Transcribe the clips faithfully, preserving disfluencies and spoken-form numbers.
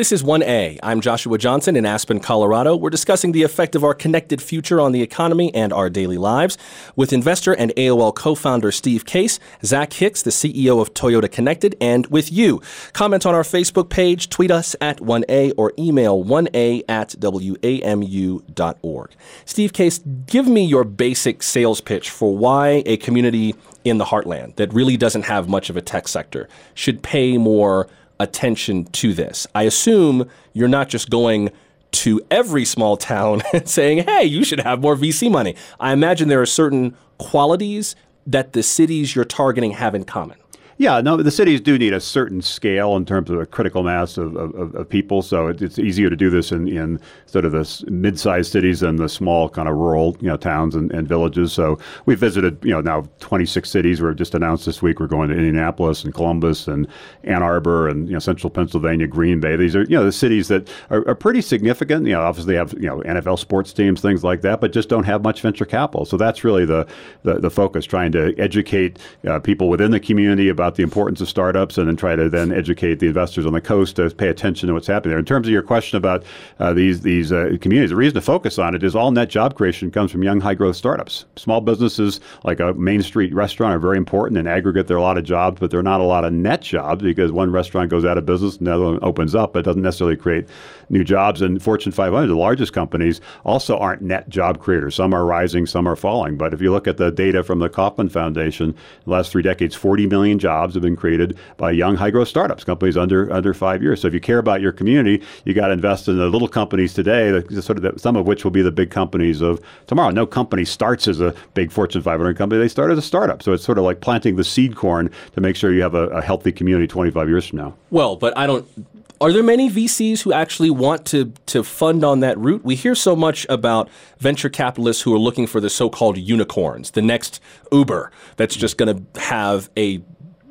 This is one A. I'm Joshua Johnson in Aspen, Colorado. We're discussing the effect of our connected future on the economy and our daily lives with investor and A O L co-founder Steve Case, Zach Hicks, the C E O of Toyota Connected, and with you. Comment on our Facebook page, tweet us at one A, or email one A at W A M U dot org. Steve Case, give me your basic sales pitch for why a community in the heartland that really doesn't have much of a tech sector should pay more attention to this. I assume you're not just going to every small town and saying, hey, you should have more V C money. I imagine there are certain qualities that the cities you're targeting have in common. Yeah, no, the cities do need a certain scale in terms of a critical mass of, of, of people. So it, it's easier to do this in, in sort of the mid-sized cities than the small kind of rural, you know, towns and, and villages. So we visited, you know, now twenty-six cities. We've just announced this week we're going to Indianapolis and Columbus and Ann Arbor and, you know, central Pennsylvania, Green Bay. These are, you know, the cities that are, are pretty significant. You know, obviously they have, you know, N F L sports teams, things like that, but just don't have much venture capital. So that's really the, the, the focus, trying to educate uh, people within the community about the importance of startups, and then try to then educate the investors on the coast to pay attention to what's happening there. In terms of your question about uh, these these uh, communities, the reason to focus on it is all net job creation comes from young, high-growth startups. Small businesses like a Main Street restaurant are very important. In aggregate, there are a lot of jobs, but there are not a lot of net jobs because one restaurant goes out of business, another one opens up, but it doesn't necessarily create new jobs. And Fortune five hundred, the largest companies, also aren't net job creators. Some are rising, some are falling. But if you look at the data from the Kauffman Foundation, in the last three decades, forty million jobs have been created by young, high-growth startups, companies under under five years. So if you care about your community, you got to invest in the little companies today, that, sort of the, some of which will be the big companies of tomorrow. No company starts as a big Fortune five hundred company. They start as a startup. So it's sort of like planting the seed corn to make sure you have a, a healthy community twenty-five years from now. Well, but I don't... Are there many V Cs who actually want to to fund on that route? We hear so much about venture capitalists who are looking for the so-called unicorns, the next Uber that's just going to have a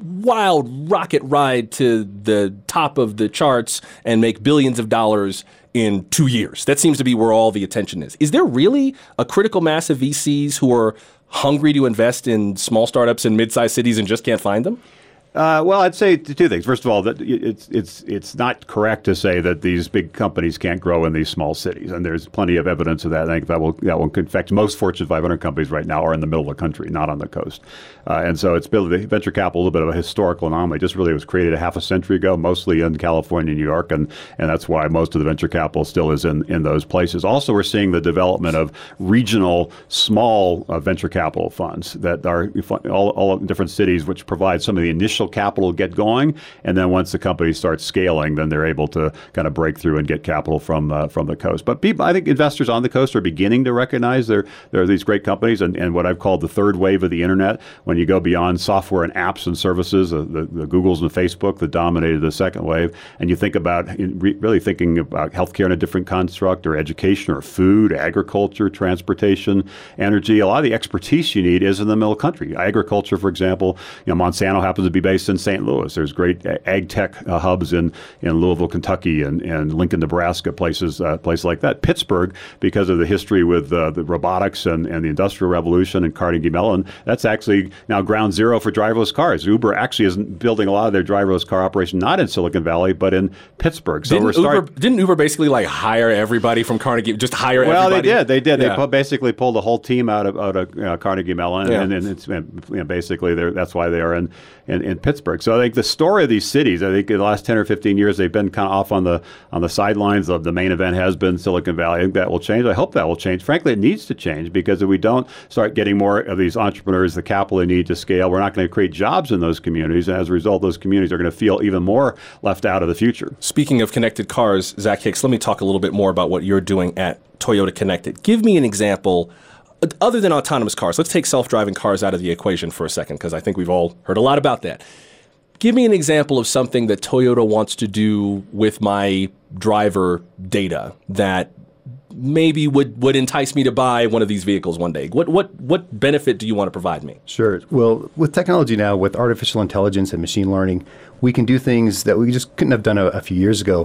wild rocket ride to the top of the charts and make billions of dollars in two years. That seems to be where all the attention is. Is there really a critical mass of V Cs who are hungry to invest in small startups in mid-sized cities and just can't find them? Uh, well, I'd say two things. First of all, that it's it's it's not correct to say that these big companies can't grow in these small cities, and there's plenty of evidence of that. I think that will that will in fact most Fortune five hundred companies right now are in the middle of the country, not on the coast, uh, and so it's built the venture capital a little bit of a historical anomaly. Just really was created a half a century ago, mostly in California, New York, and and that's why most of the venture capital still is in in those places. Also, we're seeing the development of regional small uh, venture capital funds that are all all different cities, which provide some of the initial capital to get going, and then once the company starts scaling, then they're able to kind of break through and get capital from uh, from the coast. But people, I think investors on the coast are beginning to recognize there there are these great companies, and, and what I've called the third wave of the internet. When you go beyond software and apps and services, uh, the, the Googles and Facebook that dominated the second wave, and you think about re- really thinking about healthcare in a different construct, or education, or food, agriculture, transportation, energy. A lot of the expertise you need is in the middle country. Agriculture, for example, you know, Monsanto happens to be based in Saint Louis. There's great ag tech uh, hubs in, in Louisville, Kentucky, and, and Lincoln, Nebraska, places uh, places like that. Pittsburgh, because of the history with uh, the robotics and, and the Industrial Revolution and Carnegie Mellon, that's actually now ground zero for driverless cars. Uber actually isn't building a lot of their driverless car operation not in Silicon Valley, but in Pittsburgh. So didn't, we're start- Uber, didn't Uber basically like hire everybody from Carnegie, just hire well, everybody? Well, they did. They did. Yeah. They pu- basically pulled the whole team out of, out of uh, Carnegie Mellon, Yeah. and, and it's you know, basically that's why they are in, in, in Pittsburgh. So I think the story of these cities, I think in the last ten or fifteen years, they've been kind of off on the on the sidelines. Of the main event has been Silicon Valley. I think that will change. I hope that will change. Frankly, it needs to change, because if we don't start getting more of these entrepreneurs the capital they need to scale, we're not going to create jobs in those communities. And as a result, those communities are going to feel even more left out of the future. Speaking of connected cars, Zach Hicks, let me talk a little bit more about what you're doing at Toyota Connected. Give me an example. Other than autonomous cars, let's take self-driving cars out of the equation for a second, because I think we've all heard a lot about that. Give me an example of something that Toyota wants to do with my driver data that maybe would, would entice me to buy one of these vehicles one day. What what what benefit do you want to provide me? Sure. Well, with technology now, with artificial intelligence and machine learning, we can do things that we just couldn't have done a, a few years ago.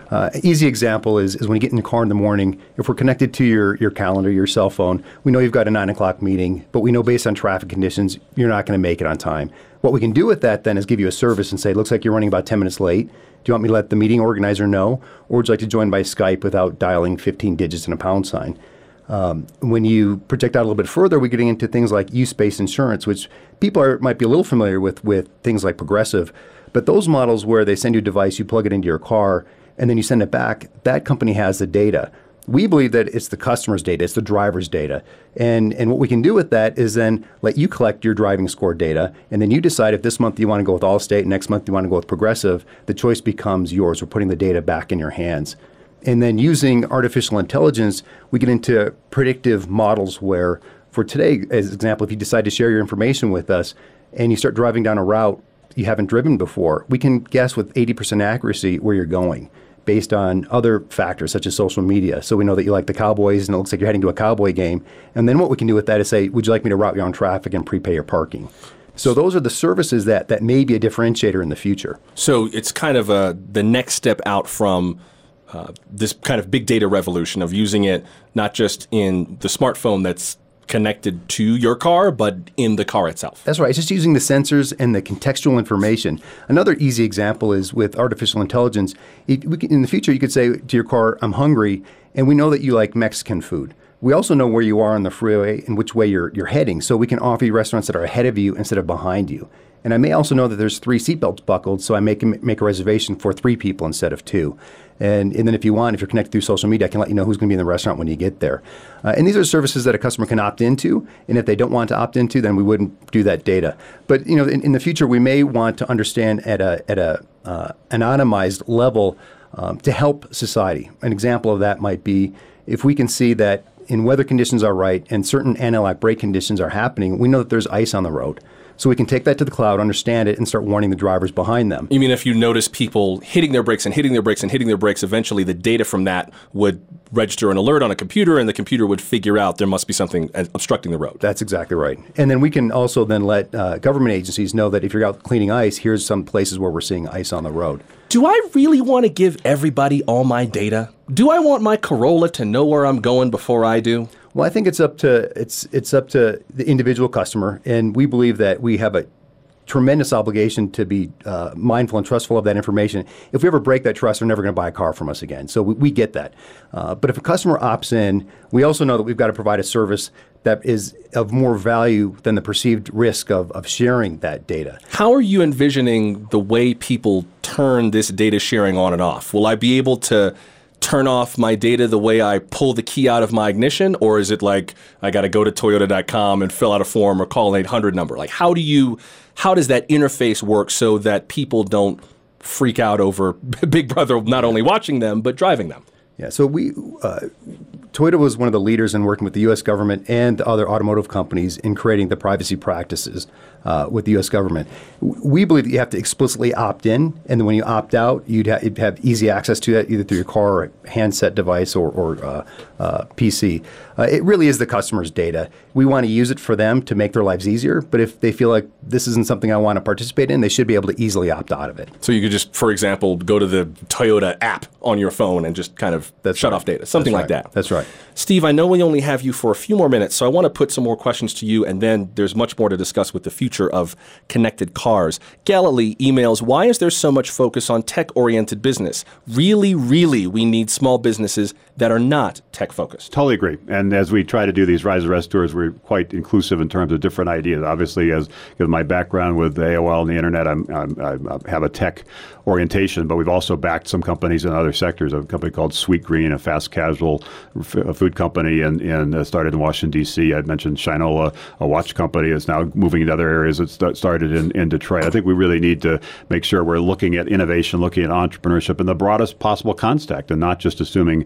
Uh, easy example is, is when you get in the car in the morning, if we're connected to your, your calendar, your cell phone, we know you've got a nine o'clock meeting, but we know based on traffic conditions, you're not going to make it on time. What we can do with that then is give you a service and say, it looks like you're running about ten minutes late. Do you want me to let the meeting organizer know? Or would you like to join by Skype without dialing fifteen digits and a pound sign? Um, when you project out a little bit further, we're getting into things like use-based insurance, which people are, might be a little familiar with, with things like Progressive. But those models where they send you a device, you plug it into your car, and then you send it back, that company has the data. We believe that it's the customer's data, it's the driver's data. And and what we can do with that is then let you collect your driving score data, and then you decide if this month you want to go with Allstate, next month you want to go with Progressive, the choice becomes yours. We're putting the data back in your hands. And then using artificial intelligence, we get into predictive models where, for today, as an example, if you decide to share your information with us and you start driving down a route you haven't driven before, we can guess with eighty percent accuracy where you're going, based on other factors such as social media. So we know that you like the Cowboys and it looks like you're heading to a Cowboy game. And then what we can do with that is say, would you like me to route you on traffic and prepay your parking? So those are the services that, that may be a differentiator in the future. So it's kind of a, the next step out from uh, this kind of big data revolution of using it not just in the smartphone that's connected to your car, but in the car itself. That's right. It's just using the sensors and the contextual information. Another easy example is with artificial intelligence. If we can, in the future, you could say to your car, I'm hungry, and we know that you like Mexican food. We also know where you are on the freeway and which way you're, you're heading, so we can offer you restaurants that are ahead of you instead of behind you. And I may also know that there's three seatbelts buckled, so I make, make a reservation for three people instead of two. And, and then if you want, if you're connected through social media, I can let you know who's going to be in the restaurant when you get there. Uh, and these are services that a customer can opt into. And if they don't want to opt into, then we wouldn't do that data. But you know, in, in the future, we may want to understand at a at a uh, anonymized level um, to help society. An example of that might be if we can see that in weather conditions are right and certain anti-lock brake conditions are happening, we know that there's ice on the road. So we can take that to the cloud, understand it, and start warning the drivers behind them. You mean if you notice people hitting their brakes and hitting their brakes and hitting their brakes, eventually the data from that would register an alert on a computer, and the computer would figure out there must be something obstructing the road. That's exactly right. And then we can also then let uh, government agencies know that if you're out cleaning ice, here's some places where we're seeing ice on the road. Do I really want to give everybody all my data? Do I want my Corolla to know where I'm going before I do? Well, I think it's up to it's it's up to the individual customer, and we believe that we have a tremendous obligation to be uh, mindful and trustful of that information. If we ever break that trust, they're never going to buy a car from us again. So we, we get that. Uh, but if a customer opts in, we also know that we've got to provide a service that is of more value than the perceived risk of, of sharing that data. How are you envisioning the way people turn this data sharing on and off? Will I be able to turn off my data the way I pull the key out of my ignition, or is it like I got to go to Toyota dot com and fill out a form or call an eight hundred number? Like how do you, how does that interface work so that people don't freak out over Big Brother not only watching them but driving them? Yeah, so we uh, Toyota was one of the leaders in working with the U S government and the other automotive companies in creating the privacy practices uh, with the U S government. We believe that you have to explicitly opt in, and then when you opt out, you'd, ha- you'd have easy access to that either through your car or handset device or, or uh, uh, P C. Uh, it really is the customer's data. We want to use it for them to make their lives easier, but if they feel like this isn't something I want to participate in, they should be able to easily opt out of it. So you could just, for example, go to the Toyota app on your phone and just kind of That's shut right. off data, something That's like right. that. That's right. Steve, I know we only have you for a few more minutes, so I want to put some more questions to you, and then there's much more to discuss with the future of connected cars. Galilee emails, why is there so much focus on tech-oriented business? Really, really, we need small businesses that are not tech-focused. Totally agree. And as we try to do these Rise of Rest tours, we're quite inclusive in terms of different ideas. Obviously, as with my background with A O L and the internet, I'm, I'm, I have a tech orientation, but we've also backed some companies in other sectors. A company called Sweet Green, a fast casual f- food company, and, and uh, started in Washington, D C. I mentioned Shinola, a watch company that's now moving into other areas. It st- started in, in Detroit. I think we really need to make sure we're looking at innovation, looking at entrepreneurship in the broadest possible context, and not just assuming, you know,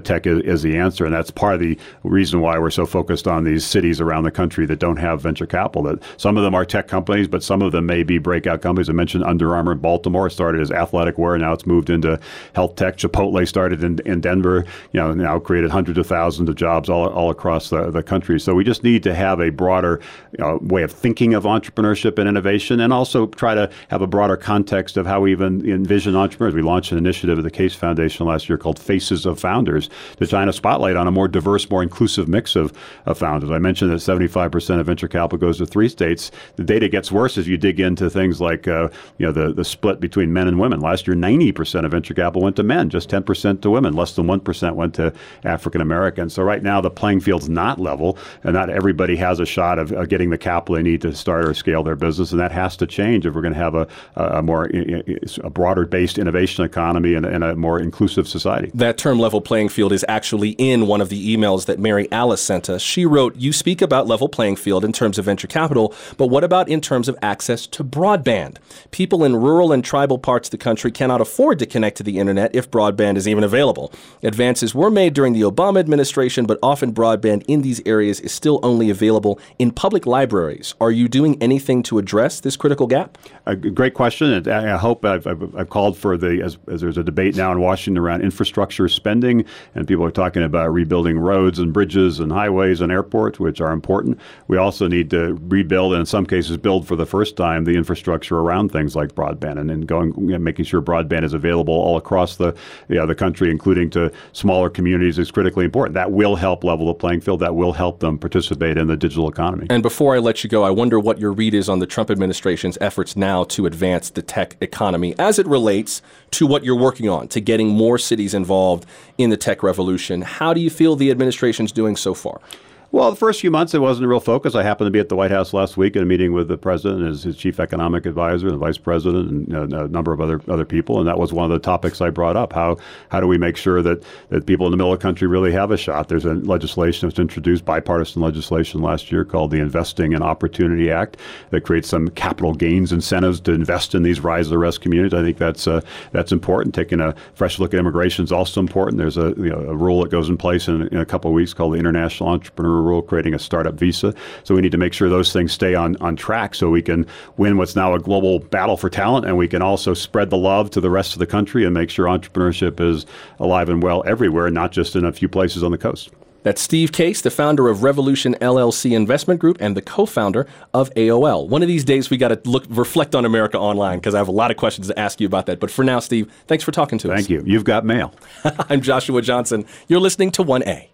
tech is, is the answer. And that's part of the reason why we're so focused on these cities around the country that don't have venture capital. That some of them are tech companies, but some of them may be breakout companies. I mentioned Under Armour in Baltimore started as athletic wear. Now it's moved into health tech. Chipotle started in, in Denver, you know, now created hundreds of thousands of jobs all, all across the, the country. So we just need to have a broader you know, way of thinking of entrepreneurship and innovation, and also try to have a broader context of how we even envision entrepreneurs. We launched an initiative at the Case Foundation last year called Faces of Founders to shine a spotlight on a more diverse, more inclusive mix of, of founders. I mentioned that seventy-five percent of venture capital goes to three states. The data gets worse as you dig into things like uh, you know the, the split between men and women. Last year, ninety percent of venture capital went to men, just ten percent to women. Less than one percent went to African Americans. So right now, the playing field's not level, and not everybody has a shot of, of getting the capital they need to start or scale their business, and that has to change if we're going to have a, a more a broader-based innovation economy and, and a more inclusive society. That term level playing field is actually in one of the emails that Mary Alice sent us. She wrote, you speak about level playing field in terms of venture capital, but what about in terms of access to broadband? People in rural and tribal parts of the country cannot afford to connect to the internet if broadband is even available. Advances were made during the Obama administration, but often broadband in these areas is still only available in public libraries. Are you doing anything to address this critical gap? A great question, and I hope I've, I've, I've called for the, as, as there's a debate now in Washington around infrastructure spending, and people are talking about rebuilding roads and bridges and highways and airports, which are important. We also need to rebuild, and in some cases build for the first time, the infrastructure around things like broadband, and then going, you know, making sure broadband is available all across the, you know, the country, including to smaller communities, is critically important. That will help level the playing field. That will help them participate in the digital economy. And before I let you go, I wonder what your read is on the Trump administration's efforts now to advance the tech economy as it relates to what you're working on, to getting more cities involved in the tech revolution. How do you feel the administration's doing so far? Well, the first few months, it wasn't a real focus. I happened to be at the White House last week in a meeting with the president and his, his chief economic advisor and the vice president and uh, a number of other other people. And that was one of the topics I brought up. How how do we make sure that, that people in the middle of the country really have a shot? There's a legislation that was introduced, bipartisan legislation last year called the Investing in Opportunity Act that creates some capital gains incentives to invest in these rise of the rest communities. I think that's uh, that's important. Taking a fresh look at immigration is also important. There's a, you know, a rule that goes in place in, in a couple of weeks called the International Entrepreneur Rule, creating a startup visa. So we need to make sure those things stay on, on track so we can win what's now a global battle for talent, and we can also spread the love to the rest of the country and make sure entrepreneurship is alive and well everywhere, not just in a few places on the coast. That's Steve Case, the founder of Revolution L L C Investment Group and the co-founder of A O L. One of these days, we got to look, reflect on America Online, because I have a lot of questions to ask you about that. But for now, Steve, thanks for talking to us. Thank you. You've got mail. I'm Joshua Johnson. You're listening to one A.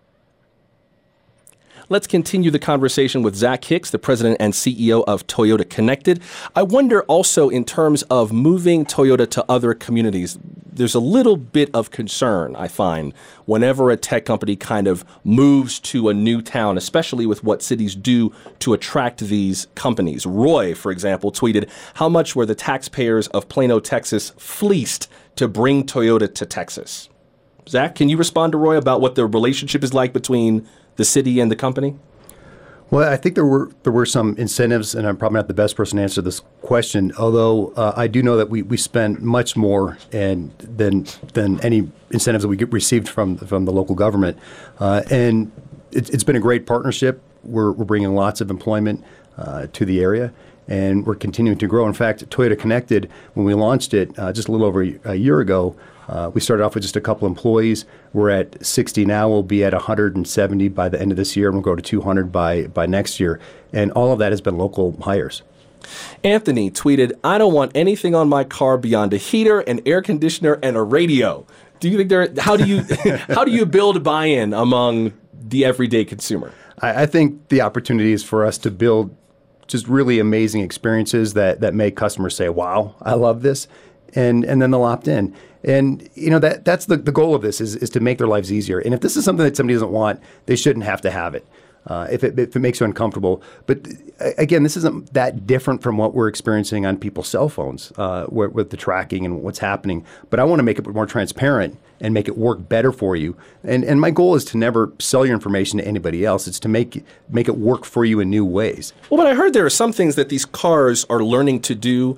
Let's continue the conversation with Zach Hicks, the president and C E O of Toyota Connected. I wonder also, in terms of moving Toyota to other communities, there's a little bit of concern, I find, whenever a tech company kind of moves to a new town, especially with what cities do to attract these companies. Roy, for example, tweeted, how much were the taxpayers of Plano, Texas fleeced to bring Toyota to Texas? Zach, can you respond to Roy about what the relationship is like between the city and the company? Well, I think there were there were some incentives, and I'm probably not the best person to answer this question. Although uh, I do know that we, we spent much more and than than any incentives that we get received from from the local government, uh, and it, it's been a great partnership. We're we're bringing lots of employment uh, to the area, and we're continuing to grow. In fact, Toyota Connected, when we launched it uh, just a little over a, a year ago, Uh, we started off with just a couple employees. We're at sixty now. We'll be at one hundred seventy by the end of this year, and we'll go to two hundred by, by next year. And all of that has been local hires. Anthony tweeted, I don't want anything on my car beyond a heater, an air conditioner, and a radio. Do you think there? How do you how do you build buy-in among the everyday consumer? I, I think the opportunity is for us to build just really amazing experiences that that make customers say, wow, I love this. And and then they'll opt in. And, you know, that that's the, the goal of this is, is to make their lives easier. And if this is something that somebody doesn't want, they shouldn't have to have it uh, if, it if it makes you uncomfortable. But, again, this isn't that different from what we're experiencing on people's cell phones uh, where, with the tracking and what's happening. But I want to make it more transparent and make it work better for you. And and my goal is to never sell your information to anybody else. It's to make make it work for you in new ways. Well, but I heard there are some things that these cars are learning to do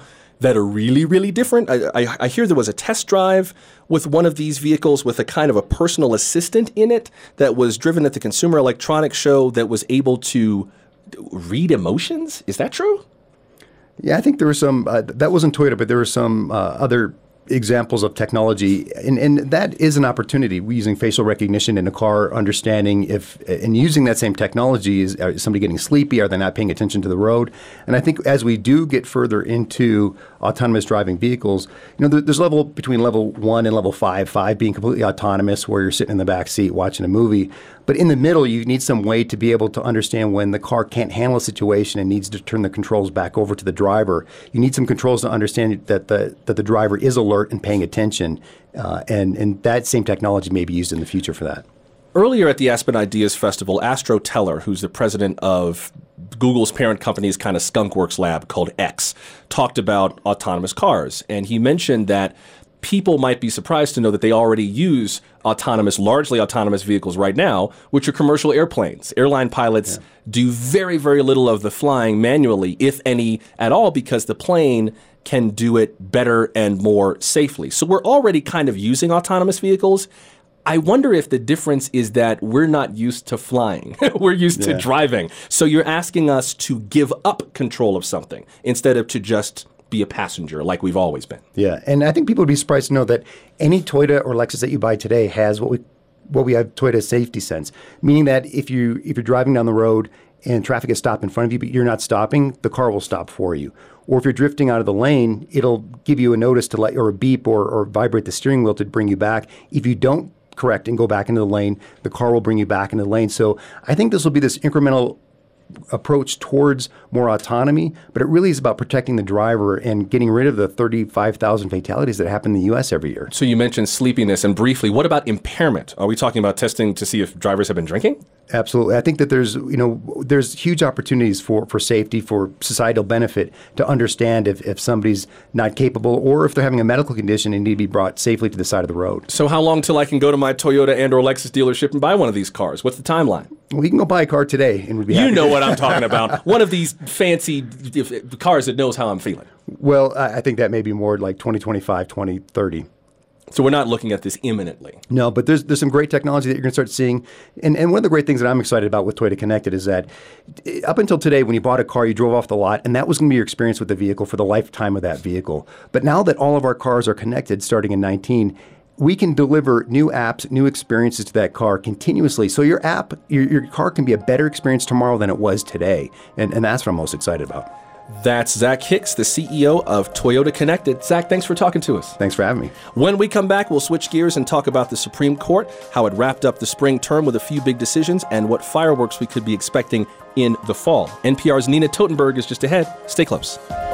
that are really, really different? I, I, I hear there was a test drive with one of these vehicles with a kind of a personal assistant in it that was driven at the Consumer Electronics Show that was able to read emotions. Is that true? Yeah, I think there were some, uh, that wasn't Toyota, but there were some uh, other examples of technology, and, and that is an opportunity. We're using facial recognition in a car, understanding if, and using that same technology, is, is somebody getting sleepy? Are they not paying attention to the road? And I think as we do get further into autonomous driving vehicles, you know, there, there's level between level one and level five, five being completely autonomous, where you're sitting in the back seat watching a movie. But in the middle, you need some way to be able to understand when the car can't handle a situation and needs to turn the controls back over to the driver. You need some controls to understand that the that the driver is alert and paying attention, uh, and and that same technology may be used in the future for that. Earlier at the Aspen Ideas Festival, Astro Teller, who's the president of Google's parent company's kind of skunkworks lab called X, talked about autonomous cars, and he mentioned that people might be surprised to know that they already use autonomous, largely autonomous vehicles right now, which are commercial airplanes. Airline pilots yeah. do very, very little of the flying manually, if any at all, because the plane can do it better and more safely. So we're already kind of using autonomous vehicles. I wonder if the difference is that we're not used to flying. We're used yeah. to driving. So you're asking us to give up control of something instead of to just be a passenger like we've always been. Yeah, and I think people would be surprised to know that any Toyota or Lexus that you buy today has what we what we have Toyota Safety Sense, meaning that if you if you're driving down the road and traffic is stopped in front of you, but you're not stopping, the car will stop for you. Or if you're drifting out of the lane, it'll give you a notice to let, or a beep, or, or vibrate the steering wheel to bring you back. If you don't correct and go back into the lane, the car will bring you back into the lane. So I think this will be this incremental approach towards more autonomy, but it really is about protecting the driver and getting rid of the thirty-five thousand fatalities that happen in the U S every year. So you mentioned sleepiness, and briefly, what about impairment? Are we talking about testing to see if drivers have been drinking? Absolutely. I think that there's, you know, there's huge opportunities for, for safety, for societal benefit, to understand if, if somebody's not capable, or if they're having a medical condition and need to be brought safely to the side of the road. So how long till I can go to my Toyota and or Lexus dealership and buy one of these cars? What's the timeline? Well, you can go buy a car today and we'd be happy. You know what I'm talking about. One of these fancy cars that knows how I'm feeling. Well, I think that may be more like twenty twenty-five, twenty thirty. So we're not looking at this imminently. No, but there's there's some great technology that you're going to start seeing. And, and one of the great things that I'm excited about with Toyota Connected is that up until today, when you bought a car, you drove off the lot, and that was going to be your experience with the vehicle for the lifetime of that vehicle. But now that all of our cars are connected starting in nineteen, we can deliver new apps, new experiences to that car continuously. So your app, your, your car can be a better experience tomorrow than it was today. And, and that's what I'm most excited about. That's Zach Hicks, the C E O of Toyota Connected. Zach, thanks for talking to us. Thanks for having me. When we come back, we'll switch gears and talk about the Supreme Court, how it wrapped up the spring term with a few big decisions, and what fireworks we could be expecting in the fall. N P R's Nina Totenberg is just ahead. Stay close.